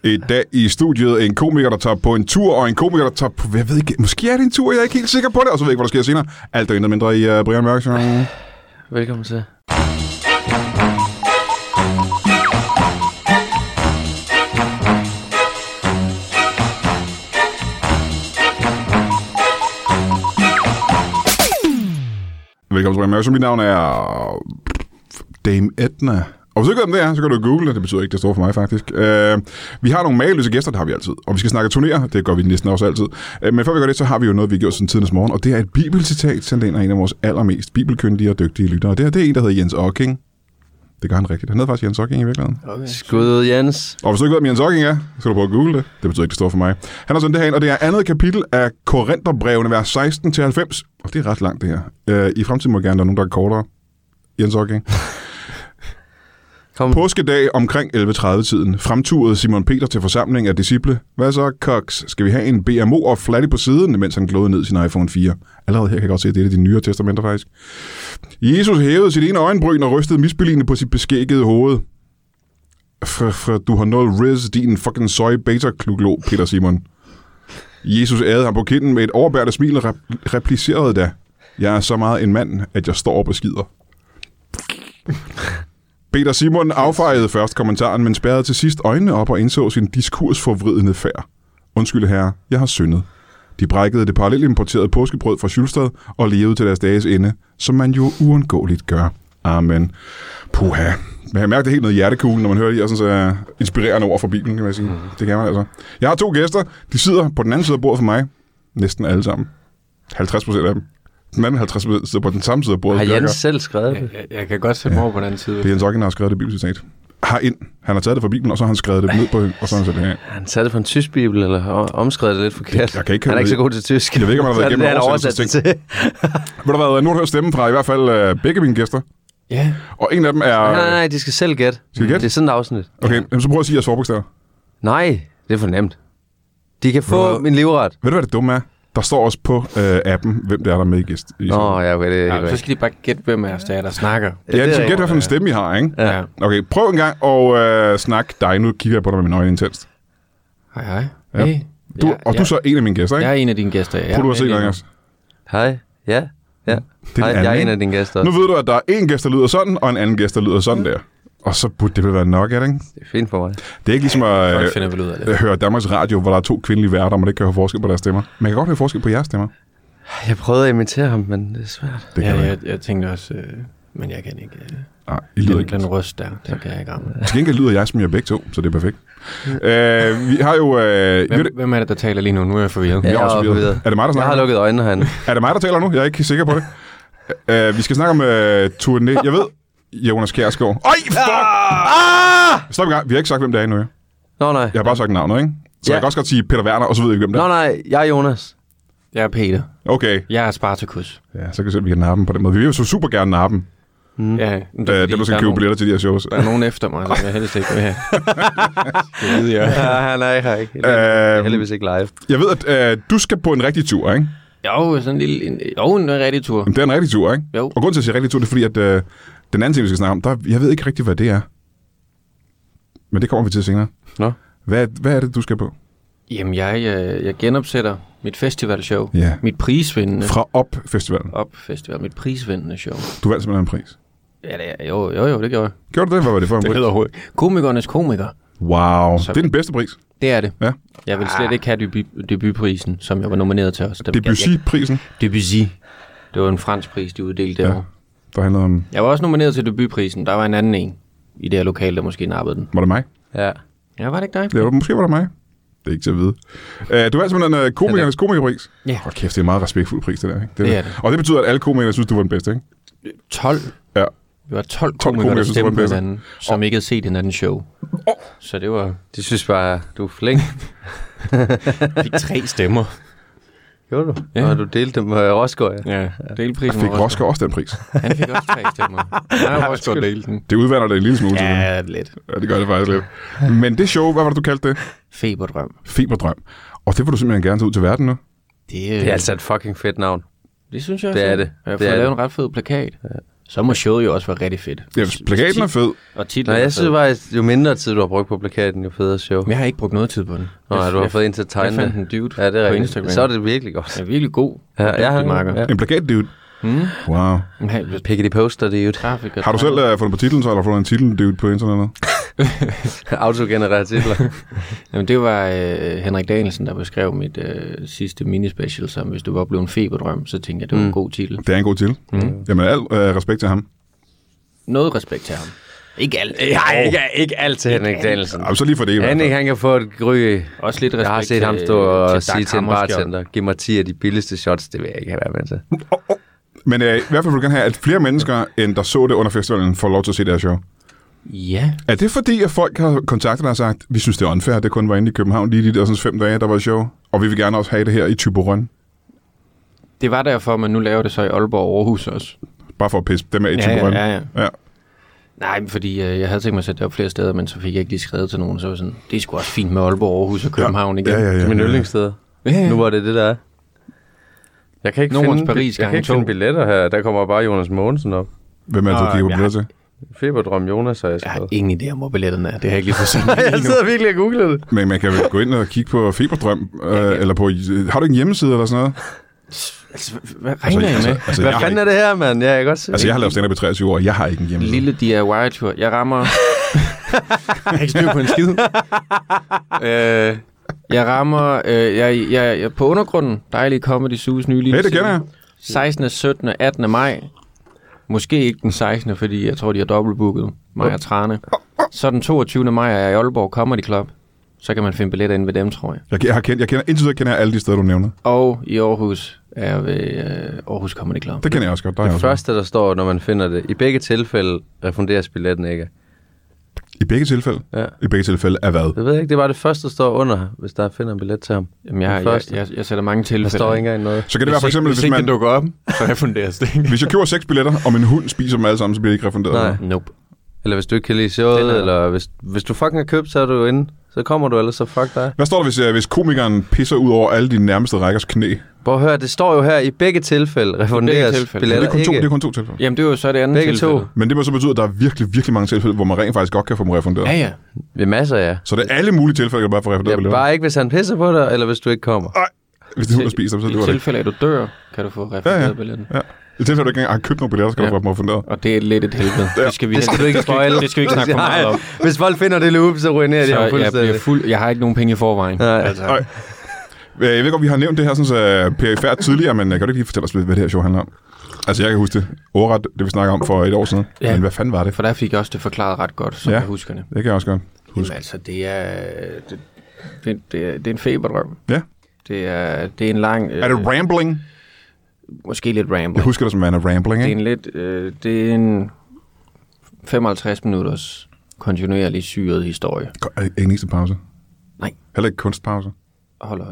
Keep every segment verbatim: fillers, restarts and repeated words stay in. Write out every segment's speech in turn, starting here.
I dag i studiet en komiker, der tager på en tur, og en komiker, der tager på... Jeg ved ikke, måske er det en tur, jeg er ikke helt sikker på det, og så ved jeg ikke, hvad der sker senere. Alt er intet mindre i uh, Brian Mørk Show. Velkommen til. Velkommen til Brian Mørk Show. Mit navn er Dame Edna. Og hvis du ikke ved, om det er, så kan du google det. Det betyder ikke, det står for mig, faktisk. Uh, vi har nogle mageløse gæster, det har vi altid. Og vi skal snakke turnéer, det gør vi næsten også altid. Uh, men før vi gør det, så har vi jo noget, vi har gjort siden tidens morgen. Og det er et bibelcitat, sendt ind af en af vores allermest bibelkyndige og dygtige lyttere. Og det her, det er en, der hedder Jens Ocking. Det gør han rigtigt. Han hedder faktisk Jens Ocking i virkeligheden. Okay. Skud, Jens. Og hvis du ikke ved, hvem Jens Ocking er, så kan du prøve at google det. Det betyder ikke, det står for mig. Han har sådan det her ind, og det er andet kapitel af Korinterbrevene, vers seksten til halvfems. Og det er ret langt, det her. Uh, I fremtiden må gerne, der er nogen, der er kortere. Jens Ocking. Kom. Påskedag omkring elleve tredive-tiden fremturede Simon Peter til forsamling af disciple. Hvad så, Cox? Skal vi have en B M O og flatty på siden, mens han glåede ned sin iPhone fire? Allerede her kan jeg godt se, at det er de nyere testamenter faktisk. Jesus hævede sit ene øjenbryn og rystede misbilligende på sit beskækkede hoved. For, for du har nul riz, din fucking soy beta kluglo, Peter Simon. Jesus ærede ham på kinden med et overbærende smil og rep- replicerede da. Jeg er så meget en mand, at jeg står op og skider. Peter Simon affejede først kommentaren, men spærrede til sidst øjnene op og indså sin diskursforvridende færd. Undskyld herre, jeg har syndet. De brækkede det parallelt importerede påskebrød fra Schulstad og levede til deres dages ende, som man jo uundgåeligt gør. Amen. Puha. Men jeg mærker det helt noget hjertekuglen, når man hører de her sådan, så inspirerende ord fra Bibelen, kan man sige. Mm. Det kan man altså. Jeg har to gæster. De sidder på den anden side af bordet for mig. Næsten alle sammen. halvtreds procent af dem. Den anden halvtreds procent sidder på den samme side af bordet. Har Jens selv skrevet det? Jeg, jeg, jeg kan godt sætte mig over på den anden side. Det er Jens Ocking, der har skrevet det bibelcitat. Har ind. Han har taget det fra Bibelen, og så har han skrevet det ned på, og så har han sat det her. Han taget det fra en tysk bibel, eller omskrevet det lidt forkert? Jeg kan ikke han er ikke så god til tysk. Jeg ved ikke, om han har været igennem oversættelse. Ved du hvad, nu har du hørt stemmen fra i hvert fald uh, begge mine gæster. Ja. Yeah. Og en af dem er... Nej, nej, de skal selv gætte. Skal de gætte? Det er sådan et afsnit. Okay, ja. Så prøv at sige jeres forbogstaver. Nej, det er for nemt. De kan få min livret. Ved du, hvad det dumme er? Der står også på øh, appen, hvem det er, der er med i gæst. I Nå, ja, okay, det er ja, så skal de bare gætte, hvem af os der er, der snakker. Ja, de skal gætte, hvad for en stemme I har, ikke? Ja. Okay, prøv en gang at øh, snakke dig. Nu kigger jeg på dig med mine øjne intenst. Hej, hej. Ja. Hey. Du, ja, og du er så en af mine gæster, ikke? Jeg er en af dine gæster, ja. Prøv du at se dig, også. Hej, ja. Ja. Hej, jeg er en af dine gæster. Nu ved du, at der er en gæst, der lyder sådan, og en anden gæst, der lyder sådan der. Og så burde det vel være nok, er det ikke? Det er fint for mig. Det er ikke ligesom at Folk finder vel ud af det. høre Danmarks Radio, hvor der er to kvindelige værter, man ikke kan høre forskel på deres stemmer. Man kan godt høre forskel på jeres stemmer. Jeg prøvede at imitere ham, men det er svært. Det ja, jeg, jeg tænkte også, øh, men jeg kan ikke... Øh, Nej, I lyder den, ikke. Den røst der, den kan jeg ikke ramme. Til gengæld lyder jeg som jeg begge to, så det er perfekt. øh, vi har jo... Øh, hvem, hvem er det, der taler lige nu? Nu er jeg forvirret. Ja, jeg er også forvirret. Er det mig, der snakker? Jeg har lukket øjnene herinde. Er det mig, der taler nu? Jeg er ikke sikker på det. Uh, vi skal snakke om uh, turné. Jeg ved, Jonas Kjærsgaard. Øj, fuck! Ah! Stop i gang. Vi har ikke sagt, hvem det er endnu. Ja. Nå, nej. Jeg har bare sagt navnet, ikke? Så ja. jeg kan også godt sige Peter Werner, og så ved jeg ikke, hvem det er. Nå, nej. Jeg er Jonas. Jeg er Peter. Okay. Jeg er Spartacus. Ja, så kan vi se, at vi kan nappe på den måde. Vi vil jo så super gerne nappe. Mm. Ja, det er, uh, dem, der skal købe billetter til de her shows. Der er nogen efter mig, så jeg helst ikke vil have. Det ved jeg. Ja, han er ikke her, ikke? Jeg er heldigvis ikke live. Jeg ved, at uh, du skal på en rigtig tur, ikke? Jo, sådan en lille... En, jo, en rigtig tur. Jamen, det er en rigtig tur, ikke? Jo. Og grunden til at sige rigtig tur, det er fordi, at uh, den anden ting, vi skal snakke om, der, jeg ved ikke rigtig, hvad det er. Men det kommer vi til senere. Nå. Hvad, hvad er det, du skal på? Jamen, jeg, jeg, jeg genopsætter mit festivalshow. Ja. Mit prisvindende... Fra Op Festivalen. Op Festival. Mit prisvindende show. Du vandt simpelthen en pris. Ja, det er, jo, jo, jo, det gjorde jeg. Gjorde du det? Hvad var det for en det pris? Det hedder Komikernes komiker. Wow. Så, det er den bedste pris. Det er det. Ja. Jeg vil slet ikke have debut, debutprisen, som jeg var nomineret til også. Debussy-prisen? Debussy. Det var en fransk pris, de uddelte derovre. Ja, der handlede om... Jeg var også nomineret til debutprisen. Der var en anden en i det her lokale, der måske nappede den. Var det mig? Ja. Ja, var det ikke dig? Det var, måske var det mig. Det er ikke til at vide. Uh, du var simpelthen uh, komikernes komikerpris. Ja. Hold kæft, det er en meget respektfuld pris, det der. Ikke? Det, det er det. Og det betyder, at alle komikere synes, du var den bedste, ikke? tolv. Ja. Vi var tolv komikere, der stemte på hinanden, som oh. ikke havde set hinanden show. Oh. Så det var... De synes bare, du er flink. fik tre stemmer. Gjorde du? Ja. Og du delte dem med Rosgaard, ja. Ja, delprisen. Fik Rosgaard også den pris? Han fik også tre stemmer. Nej, Rosgaard delte den. Det udvander det en lille smule. Ja, lidt. Ja, det gør det faktisk lidt. Men det show, hvad var det, du kaldte det? Feberdrøm. Feberdrøm. Og det vil du simpelthen gerne tage ud til verden nu? Det, øh... det er altså et fucking fedt navn. Det synes jeg det også. Er det. Jeg har det fået lavet en ret fed plakat. Ja. Så må showet jo også være rigtig fedt. Ja, plakaten er fed. Og titlen Nej, er jeg synes fed. bare, jo mindre tid du har brugt på plakaten, jo federe show. Men jeg har ikke brugt noget tid på den. Nå, jeg, du har jeg, fået en til at tegne jeg fandt det. en dude Ja, det er på rigtigt. Instagram. Så er det virkelig godt. Det er virkelig god. Ja, Ja, jeg har marker. ja. En plakat, dude. Mm. Wow. Piggity poster, det er jo Har du selv uh, fundet på titlen, så, eller fundet en titel, dude, på internettet? autogenererede titler. Jamen, det var øh, Henrik Danielsen, der beskrev mit øh, sidste minispecial, som hvis du var blevet en feberdrøm, så tænkte jeg, det var mm. en god titel. Det er en god titel. Mm. Jamen, al uh, respekt til ham. Noget respekt til ham. Ikke alt. Ja, ikke, ikke alt til Henrik Danielsen. Ja, så lige for det i hvert fald. Henrik, han kan få et gry. Også lidt respekt. Jeg har set ham stå og til sige Dag til en Hammarskjold. bartender, giv mig ti af de billigste shots, det vil jeg ikke have været med til. Oh, oh. Men uh, i hvert fald vil du gerne have, at flere mennesker, end der så det under festivalen, får lov til at se det her show. Ja. Er det fordi, at folk har kontaktet dig og sagt, vi synes, det er unfair, det kun var inde i København lige de der sådan fem dage, der var show, og vi vil gerne også have det her i Thyborøn? Det var derfor, man nu laver det så i Aalborg og Aarhus også. Bare for at pisse dem af i Ja, Thyborøn? ja, ja. ja. Nej, men fordi øh, jeg havde tænkt mig at sætte det op flere steder, men så fik jeg ikke lige skrevet til nogen, så var sådan, det er sgu også fint med Aalborg, Aarhus og København igen. Ja, ja, ja. Til min yndlingssteder. Ja, ja. Nu var det det, der er. Jeg kan ikke Nordens finde, Paris jeg kan gange ikke to. finde billetter her. Der kommer bare Jonas Mogensen op. Hvem er det, du Nå, kigger på jeg billetter har- til? Feberdrøm Jonas har jeg Jeg har skrevet. ingen idé om, hvor billetterne er. Det har jeg ikke lige fået sendt. Jeg sidder virkelig og googler det. Men man kan vel gå ind og kigge på Feberdrøm, øh, eller på... Har du ikke en hjemmeside eller sådan noget? Altså, hvad regner jeg altså, med? altså, Hvad jeg har fanden er ikke, det her, mand? Jeg kan godt se. altså, jeg har lavet stand-up i treogtyve år, jeg har ikke en hjemmeside. Lille D I Y-tur. Jeg rammer... jeg har ikke styr på en skid. øh, jeg rammer... Øh, jeg, jeg, jeg, på undergrunden. Dejlige Comedy Zoo's nye lille Hey, det kender jeg. sekstende, syttende, attende maj. Måske ikke den sekstende, fordi jeg tror, de har dobbeltbooket mig og Trane. Så den toogtyvende maj er jeg i Aalborg Comedy Club. Så kan man finde billetter inde ved dem, tror jeg. Jeg, jeg, har kendt, jeg kender, indtil videre kender jeg alle de steder, du nævner. Og i Aarhus er jeg ved øh, Aarhus Comedy Club. Det kender jeg også godt. Der er jeg Det også. første, der står, når man finder det. I begge tilfælde refunderes billetten ikke. I begge tilfælde? Ja. I begge tilfælde er hvad? Jeg ved ikke, det var det første, der står under, hvis der finder en billet til ham. Jamen, jeg, Det jeg, første. jeg, jeg sætter mange tilfælde. Der står ikke engang noget. Så kan det være for eksempel, hvis, hvis, hvis ikke man, den dukker op, så refunderes det ikke. hvis jeg køber seks billetter, og min hund spiser dem alle sammen, så bliver det ikke refunderet. Nej. Nope. Eller hvis du ikke kan lide showet, Den er- eller hvis, hvis du fucking har købt, så er du inde. Så kommer du, ellers så fuck dig. Hvad står der, hvis, uh, hvis komikeren pisser ud over alle de nærmeste rækkers knæ? Prøv at høre, det står jo her, i begge tilfælde refunderes tilfælde. Det er, billetter kun to, ikke. det er kun to tilfælde. Jamen, det er jo så det andet Begge tilfælde. to. Men det må så betyde, at der er virkelig, virkelig mange tilfælde, hvor man rent faktisk godt kan få dem refunderet. Ja, ja. Ved masser, ja. Så det er alle mulige tilfælde, der bare får refunderet ja billetter. bare ikke, hvis han pisser på dig, eller hvis du ikke kommer. Hvis det er hund, der spiser dem, så I det var det. tilfælde, at du dør, kan du få refunderet Ja, ja. billetten. Ja. I tilfælde, at du ikke engang har købt nogle billetter, så skal Ja. du få dem refunderet. Og det er lidt et helvede. Ja. Det skal, vi Det skal du ikke spoil. Det skal vi ikke snakke for meget om. Hvis folk finder det loop, så ruinerer de Så ham jeg, fuldstændig. bliver fuld, jeg har ikke nogen penge i forvejen. Nej. Altså, Nej. Jeg ved godt, vi har nævnt det her sådan, så perifært tidligere, men kan du ikke lige fortælle os, hvad det her show handler om? Altså, jeg kan huske det. Overret, det vi snakker om for et år siden. Ja. Men hvad fanden var det? for der fik jeg også det forklaret ret godt, som Ja. jeg husker det. Det kan jeg også godt huske. Jamen, altså, det er, det, det, det, er, det er en feberdrøm. Ja. Det er, det er en lang... Er det rambling? Måske lidt rambling. Jeg husker det som en rambling, Det er ikke? en lidt... Øh, det er en femoghalvtreds minutters kontinuerlig syret historie. Er det ikke en eneste pause? Nej. Heller ikke kunstpause? Holder...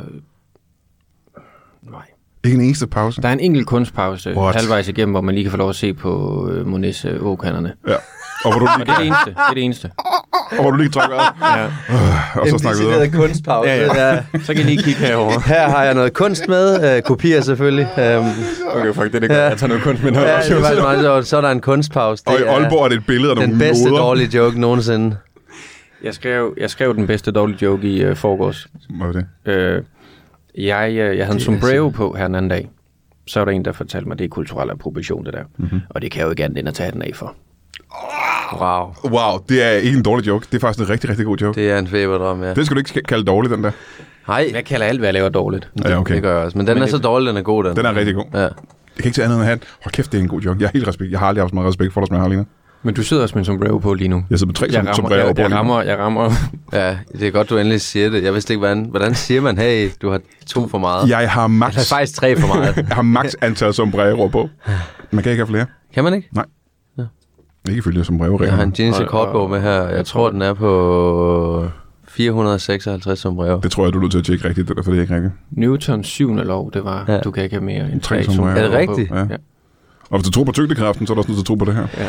Nej. Ikke en eneste pause? Der er en enkelt kunstpause What? halvvejs igennem, hvor man lige kan få lov at se på øh, Monets øh, åkanderne. Ja. Og hvor du Og lige, det er det eneste. Det er det eneste. og hvor du lige trækker op, Ja. og så snakker vi videre. kunstpause. Ja, ja. Så kan I lige kigge herover. Her har jeg noget kunst med. Øh, kopier selvfølgelig. Um, Okay, fuck, det er det Ja. godt. Jeg tager noget kunst med noget. ja, det var meget sjovt. Så er der en kunstpause. Og i Det er Aalborg er det et billede af nogle den bedste noder. dårlige joke nogensinde. Jeg skrev, jeg skrev den bedste dårlige joke i uh, forgårs. Hvad er det? Øh, jeg, øh, jeg havde en sombrero på her den anden dag. Så var der en, der fortalte mig, at det er kulturel appropriation, det der. Mm-hmm. Og det kan jeg jo ikke andet end at tage den af for. Wow. Wow, det er ikke en dårlig joke. Det er faktisk en rigtig, rigtig god joke. Det er en feberdrøm, ja. Den skal du ikke kalde dårlig, den der. Nej, Jeg kalder alt, hvad jeg laver dårligt. Ja, okay. det gør jeg også. Men den Men er det- så dårlig, den er god, den. Den er rigtig god. Ja. Jeg kan ikke tage andet end at have den. Hold kæft, det er en god joke. Jeg har helt respekt. Jeg har aldrig haft så meget respekt for dig, som jeg har lige nu. Men du sidder også med en sombrero på lige nu. Jeg sidder med tre Jeg som, som rammer, brev jeg, på jeg, lige nu. rammer, jeg rammer. Ja, det er godt, du endelig siger det. Jeg vidste ikke, hvordan, hvordan siger man, hey, du har to for meget. Jeg har max, Eller faktisk tre for meget. jeg har max antal sombreroer på. Man kan ikke have flere. Kan man ikke? Ikke ifølge sombreroer. Jeg har en Guinness Og- rekordbog med her. Jeg tror, den er på fire hundrede seksoghalvtreds sombrero. Det tror jeg, du er nødt til at tjekke rigtigt, det der, for det er ikke rigtigt. Newtons syvende lov, det var, Ja. ja. du kan ikke have mere end Tre tre sombreroer. sombreroer Er det på. rigtigt? Ja. Ja. Og hvis du tror på tyngdekraften, så er du også nødt til at tro på det her. Ja.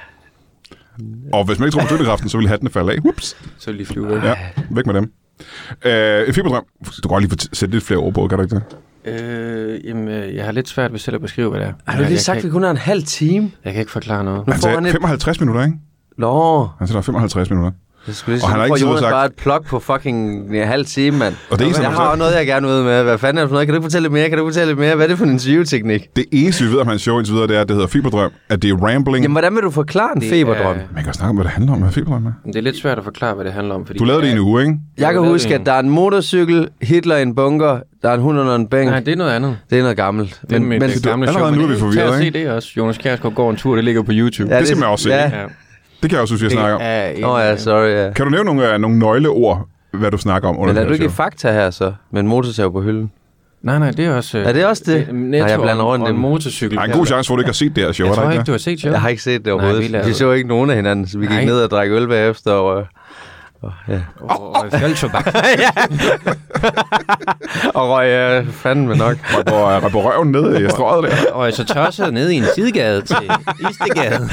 Og hvis man ikke tror på tyngdekraften, så vil hattene falde af. Ups. Så vil de flyve væk. Ja, væk med dem. Øh, en feberdrøm. Du kan godt lige få t- sætte lidt flere ord på, kan du ikke det? Øh, jamen, øh, jeg har lidt svært ved selv at beskrive, hvad det er. Har du lige sagt, at vi kun har en halv time? Jeg kan ikke forklare noget. Han sagde femoghalvtreds minutter, ikke? Nå. Han sagde, der er femoghalvtreds minutter. Jeg skulle lige og sige, han har får ikke Jonas sagt... bare et plug på fucking en halv time, mand. Og det eneste, jeg har jo noget, jeg gerne vil ud med. Hvad fanden er det for noget? Kan du ikke fortælle lidt mere? Kan du fortælle lidt mere? Hvad er det for en interviewteknik? Det eneste, vi ved om hans show indtil videre, det er, at det hedder Feberdrøm. At det er rambling. Jamen, hvordan vil du forklare en feberdrøm? Man kan jo snakke om, hvad det handler om, hvad Feberdrøm er. Det er lidt svært at forklare, hvad det handler om. Fordi du lavede det i en uge, ikke? Jeg kan huske, at der er en motorcykel, Hitler i en bunker, der er en hund under en bænk. Nej, det er noget andet. Det er noget gammelt. Men, men, det gamle show. Allerede nu er vi forvirret, ikke? Tag og se det også. Jonas Kjærsgaard går en tur, det ligger på YouTube. Ja, det skal man også se. Ja. Det kan jeg også synes, jeg snakker om. Åh oh, ja, sorry. Ja. Kan du nævne nogle, uh, nogle nøgleord, hvad du snakker om under Men er du ikke i show? Fakta her så, med en motorsav på hylden? Nej, nej, det er også... Er det også det? Nej, jeg blander rundt en motorcykel. Der er en god chance for, at du ikke har set det her show. Jeg tror ikke, ikke, du har set show. Jeg har ikke set det overhovedet. Nej, vi, vi så ikke nogen af hinanden, så vi gik nej. ned og drak øl bagefter. Og, og, ja. og, og fjeldtobak. og røg uh, fandme nok. Og røg på røven ned i strøget der. Og så tosset ned i en sidegade til Istegade.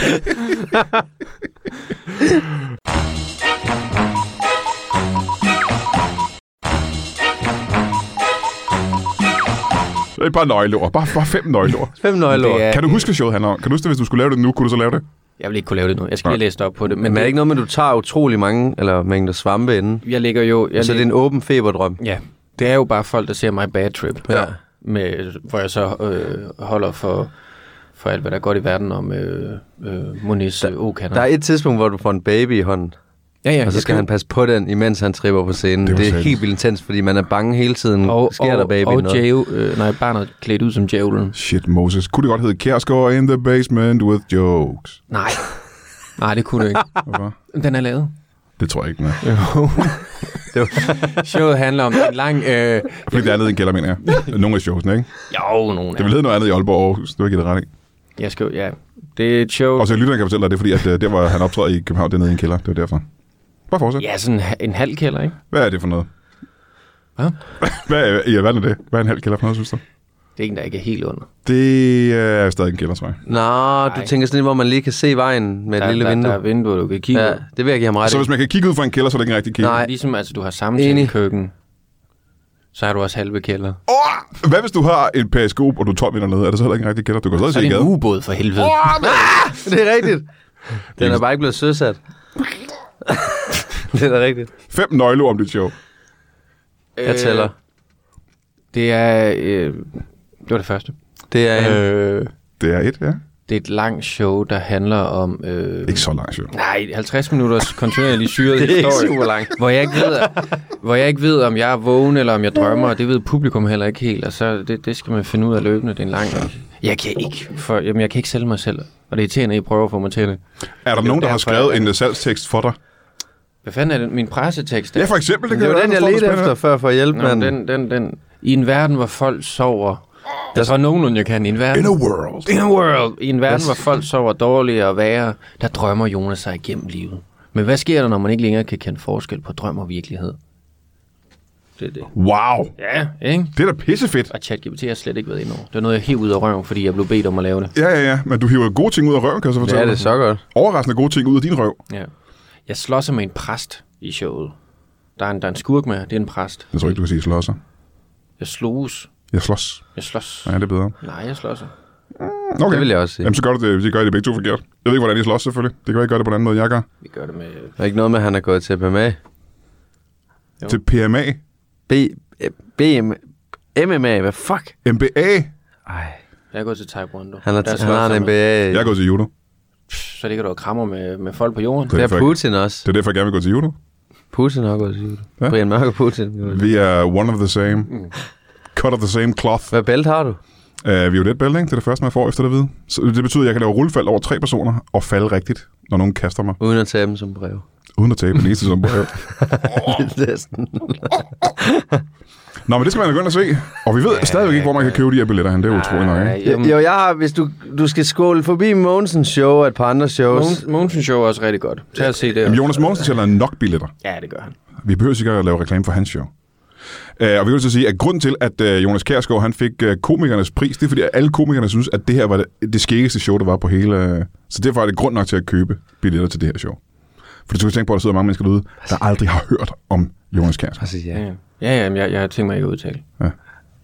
Det er bare nøgleord. Bare, bare fem nøgleord. Fem nøgleord. Kan du huske, hvad showet handler om? Kan du huske det, hvis du skulle lave det nu? Kunne du så lave det? Jeg vil ikke kunne lave det nu. Jeg skal lige læse op på det. Men, men det er ikke noget med, at du tager utrolig mange eller mængder svampe inden? Jeg ligger jo... Jeg så det er en åben feberdrøm? Ja. Det er jo bare folk, der ser My Bad Trip. Ja. Med, hvor jeg så øh, holder for, for alt, hvad der er godt i verden om øh, øh, Moniz Okander. Der er et tidspunkt, hvor du får en baby i hånden. Ja, ja, og så skal han passe på den, imens han tripper på scenen. Det, det er helt vildt intens, fordi man er bange hele tiden. Og, sker og, der baby og noget? Djæv, øh, nej, barnet klædt ud som djævlen. Shit, Moses. Kunne det godt hedde Kjærsgaard in the basement with jokes? Nej. Nej, det kunne det ikke. Hvorfor? Den er lavet. Det tror jeg ikke, nej. Showet handler om en lang... Øh, fordi det er andet i en kælder, mener jeg. Nogle af showsene, ikke? Jo, nogle af Det vil hedde noget andet i Aalborg Aarhus. Det var ikke det ret, ikke? Jeg skal ja. Det er et show... Og så lytteren kan fortælle dig, det er fordi, at der, hvor han optræder i København, det er nede i en kælder. Det var derfor. Bare fortsæt. Ja, sådan en halv kælder, ikke? Hvad er det for noget? Hvad? Hvad er, ja, hvad er det? Hvad er en halv kælder for noget, synes du? Det er en, der ikke er helt under. Det er stadig en kælder, tror jeg. Nå, du tænker sådan, hvor man lige kan se vejen med et der, lille der, vindue. Der er vinduer, du kan kigge ja, ud. det vil jeg give ham ret. Så hvis man kan kigge ud fra en kælder, så er det ikke en rigtig kælder? Nej, ligesom altså, du har samtalekøkken, så har du også halve kælder. Oh! Hvad hvis du har en periskop, og du er tolv meter nede? Er det så heller ikke en rigtig kælder? Du kan stadig se i gaden. Så er det en ubåd for helvede. Oh, det er rigtigt. Den er bare ikke blevet søsat. Det er da rigtigt. Fem nøgleord om dit show. Jeg tæller. Øh, det er... Øh, det var det første. Det er øh, Det er et, ja. Det er et langt show, der handler om... Øh, ikke så langt show. Nej, halvtreds minutters kontinuerlig syret historie. Det er historie, ikke super langt. Hvor jeg ikke ved, hvor jeg ikke ved, om jeg er vågen, eller om jeg drømmer, og det ved publikum heller ikke helt. Og så det, det skal man finde ud af løbende. Det er en lang... Jeg kan ikke, for, jamen, jeg kan ikke sælge mig selv. Og det er irriterende, at I prøver at få mig til det. Er der det nogen, der har skrevet en salgstekst for dig? Hvad fanden er det? Min pressetekst? Ja, for eksempel. Det, det var den, jeg ledte efter før for at hjælpe Nå, den, den, den. I en verden, hvor folk sover... Der tror nogen, jeg kan. I en verden... In a world. In a world. I en verden, hvor folk sover dårligere og værre, der drømmer Jonas sig igennem livet. Men hvad sker der, når man ikke længere kan kende forskel på drøm og virkelighed? Det er det. Wow. Ja, ikke? Det er da pissefedt. Og ChatGPT har slet ikke været inde over. Det er noget, jeg hiver ud af røven, fordi jeg blev bedt om at lave det. Ja, ja, ja. Men du hiver gode ting ud af røven, kan jeg så fortælle. Ja, det er så godt. Overraskende gode ting ud af din røv. Ja. Jeg slåsser med en præst i showet. Der er en, der er en skurk med, det er en præst. Jeg tror ikke, du kan sige slåsser. Jeg slås. Jeg slås. Jeg slås. Ja, det er bedre. Nej, jeg slåsser. Okay. Det vil jeg også sige. Jamen, så gør du det, så gør I det begge to forkert. Jeg ved ikke, hvordan I slås, selvfølgelig. Det kan være, I gør det på den anden måde, jeg gør. Vi gør det med... Der er ikke noget med, at han er gået til P M A. Jo. Til P M A? B... B... M... M M A, hvad fuck? M B A? Ej. Jeg er gået til Taekwondo. Han, er t- han har en M B A. Jeg er gået til judo. Så ligger du og krammer med, med folk på jorden. Det er, det er Putin også. Det er derfor, jeg gerne vil gå til judo. Putin har gået til judo. Ja. Brian Mørk og Putin. Vi er one of the same. Mm. Cut of the same cloth. Hvad bælt har du? Uh, violet bælte, ikke? Det er det første, man får efter det vide. Så det betyder, at jeg kan lave rullefald over tre personer og falde rigtigt, når nogen kaster mig. Uden at tabe dem som brev. Uden at tabe den eneste som brev. Det er sådan. Nå, men det skal man jo gå ind og se. Og vi ved ja, stadigvæk ikke, hvor man kan købe de her billetter hen. Det er utroligt nok, ikke? Jo, jeg har, hvis du, du skal skåle forbi Mogensens show og et par andre shows. Mogensens show er også rigtig godt. Tag at se det. Jamen, Jonas Mogensen sælger nok billetter. Ja, det gør han. Vi behøver sikkert at lave reklame for hans show. Uh, og vi vil så sige, at grunden til, at uh, Jonas Kjærsgaard han fik uh, komikernes pris, det er, fordi alle komikerne synes, at det her var det, det skæggeste show, der var på hele... Uh, så derfor er det grund nok til at købe billetter til det her show. For du skal tænke på, at der sidder mange mennesker derude, der aldrig har hørt om Jonas Kjærsgaard. Altså, ja. Ja, ja, ja jeg, jeg har tænkt mig ikke at udtale. Ja.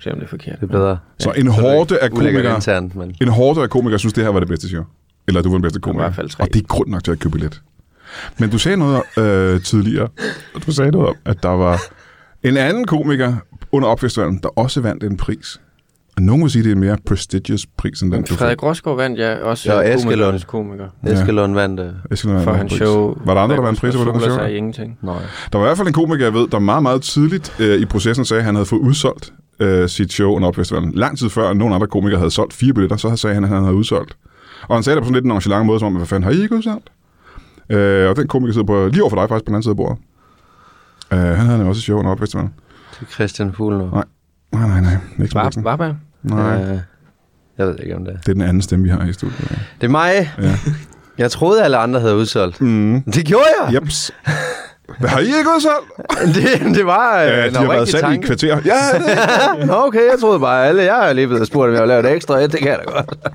Se om det er forkert. Det er bedre. Så en hårde af komikere, internt, men... en hårde af komikere synes, det her var det bedste show. Eller du var den bedste komiker. I hvert fald tre. Og det er grund nok til at købe billet. Men du sagde noget øh, tidligere, og du sagde noget om, at der var en anden komiker under opfestivalen, der også vandt en pris. Og nogen vil sige, at det er en mere prestigious pris end den, du Frederik Rosgaard vandt, ja, også ja, Eskelund komiker. Eskelund vandt uh... Eskelund for hans show. Var der andre, der vandt priser på den show? Sig ingenting. Nej. Der var i hvert fald en komiker, jeg ved, der meget, meget tidligt øh, i processen sagde, at han havde fået udsolgt øh, sit show under opfestivalen. Lang tid før, nogen andre komikere havde solgt fire billetter, så sagde han, at han havde udsolgt. Og han sagde det på sådan lidt en nonchalant måde, som om, hvad fanden, har I ikke udsolgt? Øh, og den komiker sidder på, lige over for dig faktisk, på den anden side af bordet. Øh, han havde også et show under opfestivalen. Det er Christian Fugl nu. Nej, nej, nej. nej. Ikke Var, Varberg? Nej. Uh, jeg ved ikke, om det er. Det er den anden stemme, vi har i studiet. Ja. Det er mig. Ja. Jeg troede, alle andre havde udsolgt. Mm. Det gjorde jeg. Jeps. Hvad har I ikke udsolgt? det, det var øh, ja, de har været sat i et kvarter. Ja, det. Nå, okay, jeg troede bare alle. Jeg er lige blevet spurgt, om jeg vil lave et ekstra et. Det kan jeg da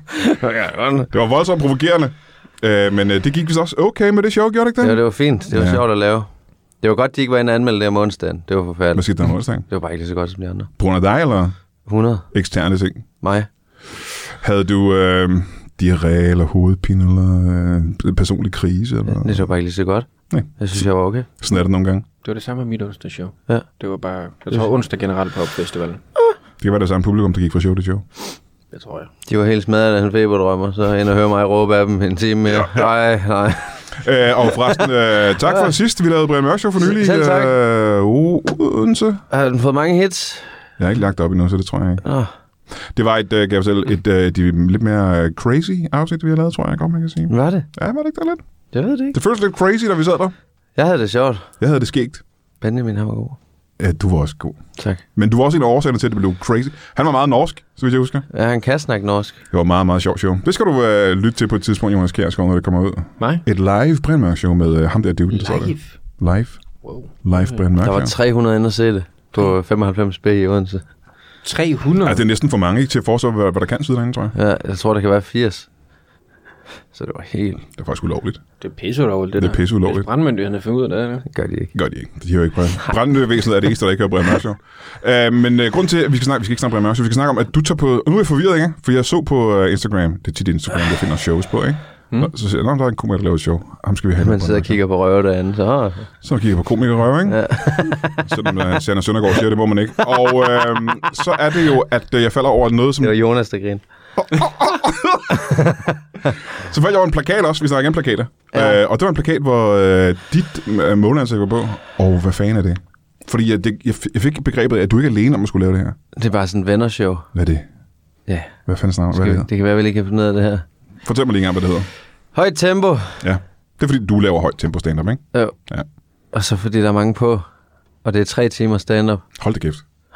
godt. Det var voldsomt provokerende. Øh, men øh, det gik vist også okay med det show, gjorde det ikke det? Ja, det var fint. Det var ja. sjovt at lave. Det var godt, de ikke var inde og anmelde det om onsdagen. Det var forfærdeligt. Hvad skete der om onsdagen? Det var bare ikke lige så godt som de andre. På grund af dig, eller? hundrede. Eksterne ting? Mig. Havde du øh, diarré eller hovedpine eller øh, personlig krise? Eller? Ja, det var bare ikke lige så godt. Nej. Jeg synes, jeg var okay. Sådan er det nogle gange. Det var det samme med mit onsdag show. Ja. Det var bare, jeg tror onsdag generelt på festivalen. Det kan være det samme publikum, der gik fra show til show. Det tror jeg. De var helt smadret af en feberdrømmer, så ind og høre mig råbe af dem en time mere. Nej, nej. Øh, og forresten, øh, tak for sidst. Vi lavede Brian Mørk Show for nylig. Selv tak. Øh, Odense. Har den fået mange hits? Jeg har ikke lagt op endnu, så det tror jeg ikke. Oh. Det var et, uh, kan jeg fortælle, et uh, de lidt mere uh, crazy afsnit, vi har lavet, tror jeg godt, man kan sige. Var det? Ja, var det ikke der lidt? Jeg ved det ikke. Det føltes lidt crazy, da vi sad der. Jeg havde det sjovt. Jeg havde det skægt. Benjamin, han var god. Ja, du var også god. Tak. Men du var også en af årsagerne til, at det blev crazy. Han var meget norsk, så vidt jeg husker. Ja, han kan snakke norsk. Det var meget, meget sjovt show. Det skal du uh, lytte til på et tidspunkt, Jonas Kjærsgaard, når det kommer ud. Nej. Et live Brian Mørk Show med uh, ham der døden, der så det. Live? Live. Wow. Live Brian Mørk Der var Show. tre hundrede inde at se det på femoghalvfems B i Odense. tre hundrede? Ja, det er næsten for mange, ikke, til at forstå, hvad, hvad der kan sidde derinde, tror jeg. Ja, jeg tror, der kan være firs. Så det var helt... Det er faktisk ulovligt. Det er pisseulovligt, det Det er der. pisseulovligt. Hvis brandmyndighederne finder ud af det, eller? Det gør de ikke. Gør de ikke. De hører ikke på det. Brandvæsenet er det eneste, der ikke hører Brian Mørk Show. Uh, men uh, grund til, at vi skal snakke, vi skal ikke snakke Brian Mørk Show, vi skal snakke om, at du tager på... Nu er jeg forvirret, ikke? For jeg så på uh, Instagram, det er tit Instagram, der finder shows på, ikke? Mm. Så siger jeg, der er en komiker, der laver et show. Ham skal vi have. Man sidder og kigger på røve derinde, så... Så kigger på komikerrøve, ikke? Ja. Selvom uh, Sanna Søndergaard siger, det må man ikke. Og uh, så er det jo, at uh, jeg falder over noget, som... Det var Jonas, der grin. Så faldt jeg over en plakat også, vi snakker igen plakater. Ja. Uh, og det var en plakat, hvor uh, dit uh, måleansigt var på. Og hvad fanden er det? Fordi jeg, det, jeg, jeg fik begrebet, at du ikke er alene om at skulle lave det her. Det er bare sådan en vennershow. Hvad er det? Ja. Hvad fanden snakker hvad Skal, det, det kan være, vi lige kan finde ud af det her. Fortæl mig lige engang, hvad det hedder. Højt tempo. Ja. Det er fordi, du laver højt tempo stand-up, ikke? Jo. Ja. Og så fordi der er mange på. Og det er tre timer stand-up. Hold det kæft.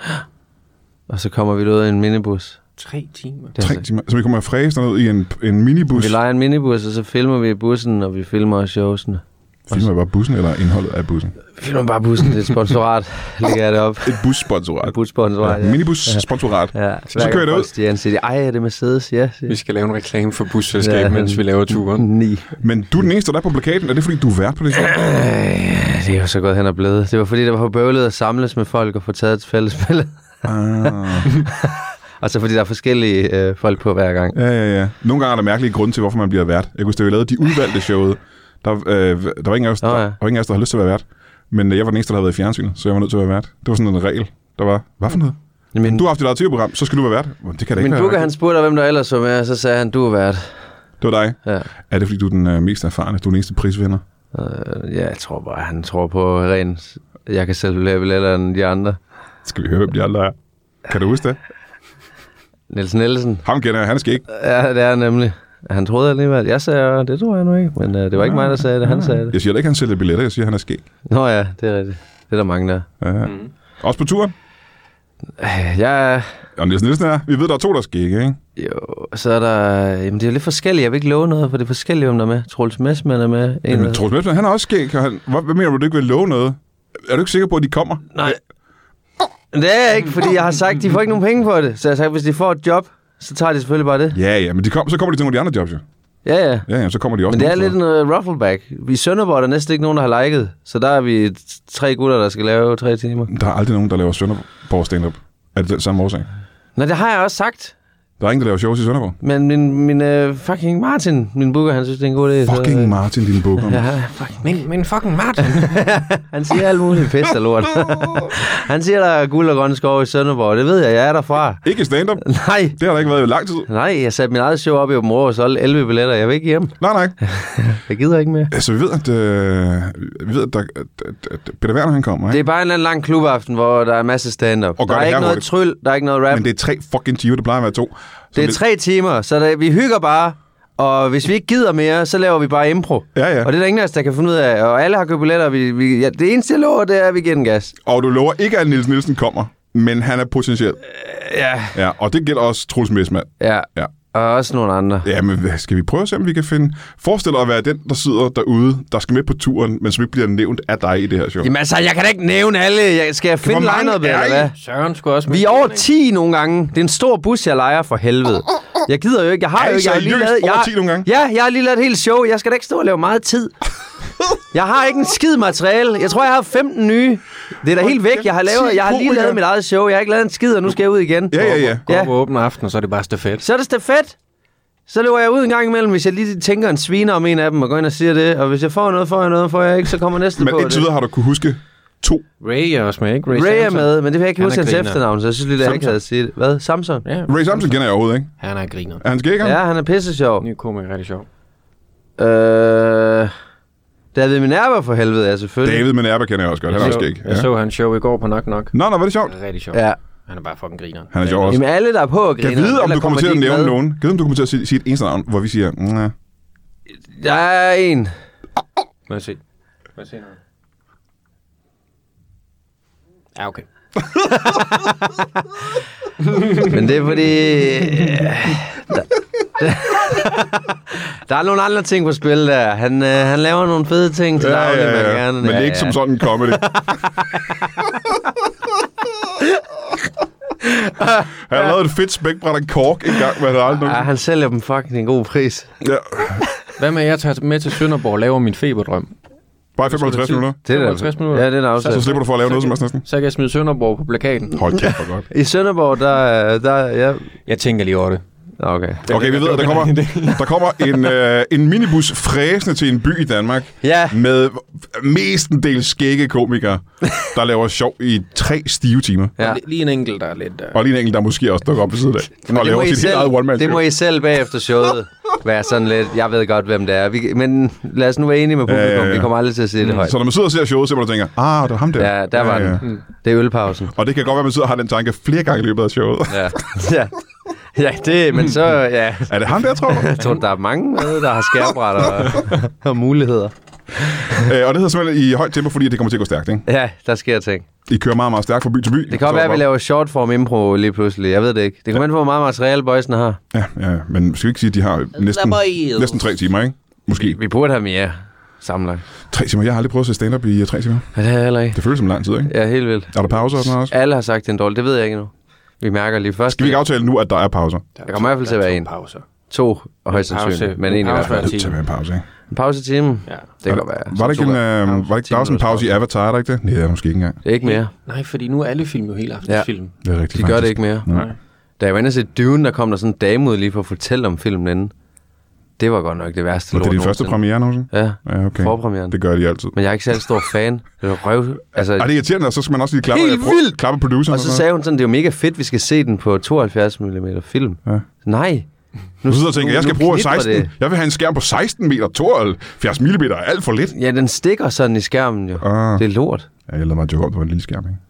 Og så kommer vi ud af en minibus. Tre timer? Det er Tre så- timer. Så vi kommer fræse derned i en, en minibus. Vi leger en minibus, og så filmer vi bussen, og vi filmer også showsene. Filmer bare bussen, eller indholdet af bussen? Vi filmer bare bussen, det er et sponsorat. Lægger jeg det op. Et bussponsorat. Et bussponsorat, Ja. ja. Minibus-sponsorat. Ja, Så kører det ud. Stian siger, ej, er det Mercedes? Ja, siger. Vi skal lave en reklame for busselskabet, Ja. ja, mens vi laver turen. Ni. Men du er den eneste, der er på plakaten. Er det fordi, du er vært på det show? Øh, det er jo så godt hen og blevet. Det var fordi, det var for bøvlet at samles med folk og få taget et fælles billede. Ah. Og så fordi der er forskellige øh, folk på hver gang. Ja, ja, ja. Nogle gange er der mærkelige grunde til, hvorfor man bliver vært. Jeg kunne huske, da vi lavede de udvalgte showet. Der, øh, der var ingen af os, der, Nå, ja. der, var ingen af os, der havde lyst til at være vært. Men øh, jeg var den eneste, der havde været i fjernsynet, så jeg var nødt til at være vært. Det var sådan en regel, der var. Hvad for noget? Men, Du har haft dit eget T V-program, så skal du være vært. Det kan da ikke men være. Booker, rigtigt. han spurgte, hvem der ellers var med, og så sagde han, du er vært. Det var dig. Ja. Er det, fordi du er den øh, mest erfarne? Du er den eneste prisvinder? Øh, ja, jeg tror bare, han tror på ren... Jeg kan selv lave billetter end de andre. Skal vi høre, hvem de andre er? Kan du huske det? Niels Nielsen. Ham kender jeg, han skal ikke. Ja, det er nemlig. Han troede alligevel. Jeg sagde, det tror jeg nu ikke. Men øh, det var ikke mig, der sagde det. Han sagde det. Jeg siger da ikke, han sælger billetter, jeg siger, han er skæg. Nå ja, det er rigtigt. Det er der mange der. Ja. Mm. Også på turen? Øh, Jeg... Og Niels Nielsen er, vi ved, der er to, der er skæg, ikke? Jo, så er der... Jamen, det er jo lidt forskelligt. Jeg vil ikke love noget, for det er forskelligt, om der er med. Troels Messmann er med. En Jamen, af- Troels Messmann, han er også skæg. og Han, hvad, hvad mener du, du ikke vil love noget? Er du ikke sikker på, at de kommer? Nej. Det er jeg ikke, fordi jeg har sagt, de får ikke nogen penge for det. Så jeg har sagt, hvis de får et job, så tager de selvfølgelig bare det. Ja, ja, men de kom, så kommer de til nogle af de andre jobs, jo. Ja, ja. Ja, ja, så kommer de også. Men det er nogle lidt en uh, ruffleback. I Sønderborg er der næsten ikke nogen, der har liket. Så der er vi tre gutter, der skal lave tre timer. Der er aldrig nogen, der laver Sønderborg stand-up. Er det den samme årsag? Nå, det har jeg også sagt. Der er ingen, der laver shows i Sønderborg. Men min, min uh, fucking Martin, min booker, han synes, det er en god idé. Fucking så, Martin, din booker. Ja, fucking. Men, men fucking Martin. Han siger alt muligt pisse og lort. Han siger, der er guld og grønne skov i Sønderborg. Det ved jeg, jeg er derfra. Ikke stand-up. Nej. Det har der ikke været i lang tid. Nej, jeg satte mit eget show op i Åben Rå og solgte elleve billetter. Jeg vil ikke hjem. Nej, nej. Jeg gider ikke mere. Altså, vi ved, at, øh, vi ved, at, der, at, at, at Peter Werner, han kommer, Det ikke? er bare en eller anden lang klubaften, hvor der er en masse stand-up. Og gør Der er det ikke her noget hurtigt. tryl, der er ikke noget rap. Men det er tre fucking timer, det plejer at være to. Så Det er tre timer, så der, vi hygger bare. Og hvis vi ikke gider mere, så laver vi bare impro. Ja, ja. Og det er der ingen af os, der kan finde ud af. Og alle har købt billetter. Vi, vi, ja, det eneste, jeg lover, det er, at vi giver den gas. Og du lover ikke, at Niels Nielsen kommer, men han er potentiel. Ja. Ja, og det gælder også Troels Messmann. Ja. Ja. Og også nogle andre. Ja, men hvad- skal vi prøve at se, om vi kan finde... Forestil dig at være den, der sidder derude, der skal med på turen, men som ikke bliver nævnt af dig i det her show. Jamen altså, jeg kan da ikke nævne alle. Jeg, skal jeg finde Hvor mange line-up, er eller I? hvad? Søren skulle også med. Vi er over ti nogle gange. Det er en stor bus, jeg lejer for helvede. Jeg gider jo ikke. Jeg har Er I jo ikke. Jeg har lige seriøst lavet, jeg, over ti nogle gange? Ja, jeg har lige lavet et helt show. Jeg skal da ikke stå og lave meget tid. Jeg har ikke en skid materiale. Jeg tror, jeg har femten nye. Det er da helt væk. Jeg har, lavet, jeg har lige lavet mit eget show. Jeg har ikke lavet en skid, og nu skal jeg ud igen. Ja, ja, ja. Gå Ja. op og åbne aften, og så er det bare stafet. Så er det stafet. Så løber jeg ud en gang imellem, hvis jeg lige tænker en sviner om en af dem, og går ind og siger det. Og hvis jeg får noget, får jeg noget, får jeg ikke, så kommer næste Men på indtil det. videre har du kunne huske to. Ray er også med, ikke? Ray er Samson. med, men det vil jeg ikke Han huske er hans griner. efternavn, så jeg synes lidt, at jeg ikke Samson. havde sige det. Hvad? Samson? Ja, Ray Samson kender jeg overhovedet, ikke? han er griner. Er han skægger? Ja, han er pisse sjov. Ny komiker, rigtig sjov. Øh, David Minerva for helvede, ja, selvfølgelig. David Minerva kender jeg også godt. Han er også skæg. Jeg så hans show i går på Nok Nok. Nå, nå, var det sjovt? Rigtig sjov. Ja. Han er bare fucking griner. Han er sjov også. Jamen alle, der er på og Kan griner. jeg vide, om eller du kommer til de at ikke nævne med? nogen? Kan jeg vide, om du kommer til at sige, sige et eneste navn, hvor vi siger... Mm, ja. Der er en. Må jeg se? Må jeg se noget? Ja, okay. Men det er fordi... Der, der er nogle andre ting på spil der. Han, øh, han laver nogle fede ting til Ja, daglig, ja, man ja. gerne. Men det er ikke som sådan en comedy. Han har lavet et fedt spækbræt af kork en gang, men det er aldrig Ja, nogen. han sælger dem fucking en god pris. Ja. Hvad med, at jeg tager med til Sønderborg og laver min feberdrøm? Bare femoghalvtreds minutter. Det er femoghalvtreds minutter. Ja, det er en aftale. Så slipper du for at lave noget som helst næsten. Så kan jeg smide Sønderborg på plakaten. Hold kæft, for godt. I Sønderborg, der er... Der, ja. Jeg tænker lige over det. Okay. Okay, vi ved, at der kommer, der kommer en, øh, en minibus fræsende til en by i Danmark Ja. med mestendels skægge komikere, der laver sjov i tre stive timer. Ja. Ja. Lige en enkelt, der er lidt... Uh... Og lige en enkelt, der måske også dukker op på siden af. Og Det må, laver I sit helt eget selv, one-man det må I selv bagefter showet være sådan lidt, jeg ved godt, hvem det er. Vi, men lad os nu være enige med publikum, Ja, ja, ja. vi kommer aldrig til at sige det højt. Så når man sidder og ser showet, så man tænker, ah, det var ham der. Ja, der var den. Det er ølpausen. Og det kan godt være, at man sidder og har den tanke flere gange i løbet af showet. Ja, ja. Ja, det, men så, ja. Er det ham der, tror du? Jeg tror, der er mange, der har skærbrætter og, og muligheder. øh, og det hedder simpelthen i højt tempo, fordi det kommer til at gå stærkt, ikke? Ja, der sker ting. I kører meget, meget stærkt fra by til by. Det kan godt være, at vi laver shortform impro lige pludselig. Jeg ved det ikke. Det kommer an på, hvor meget materiale boysene har. Ja, ja, men skal vi ikke sige, at de har næsten, næsten tre timer, ikke? Måske. Vi burde have mere sammenlagt. Tre timer. Jeg har aldrig prøvet at se stand-up i uh, tre timer. Ja, det er heller ikke. Det føles som lang tid, ikke? Ja, helt vildt. Er der pauser og sådan noget også? Alle har sagt, det er en dårlig. Det ved jeg ikke endnu. Vi mærker lige først. Skal vi ikke aftale nu, at der er pauser? Der kommer i hvert fald til at være en. Pauser. To og højst sandsynligt, men en i hvert pause fald. hver Det til at være en pause, ikke? En pause i timen? Ja. Det kan godt være. Var det ikke en, øh, var det ikke, der var sådan en pause i Avatar, er der ikke det? Nej, det er måske ikke engang. Det er ikke mere. Nej, fordi nu er alle film jo helt aftensfilm. Det er rigtigt. De gør det ikke mere. Nej. Da jeg var inde og se Dune, der kom der sådan en dame ud lige for at fortælle om filmen inden. Det var godt nok det værste. Var det lort din første nogensinde. premiere nogensinde? Ja, Ja, okay. forpremieren. Det gør de altid. Men jeg er ikke særlig stor fan. Det er røv... Altså, Er det irriterende, og så skal man også lige klappe, Helt prøv- vildt! klappe produceren? og så sagde hun sådan, det er jo mega fedt, vi skal se den på tooghalvfjerds millimeter film. Ja. Nej. Nu sidder og tænker, nu- jeg skal nu bruge knitrer seksten. det. Jeg vil have en skærm på seksten meter. tooghalvfjerds millimeter er alt for lidt. Ja, den stikker sådan i skærmen jo. Ah. Det er lort. Ja, jeg lader mig joke om, det var en lille skærm, ikke?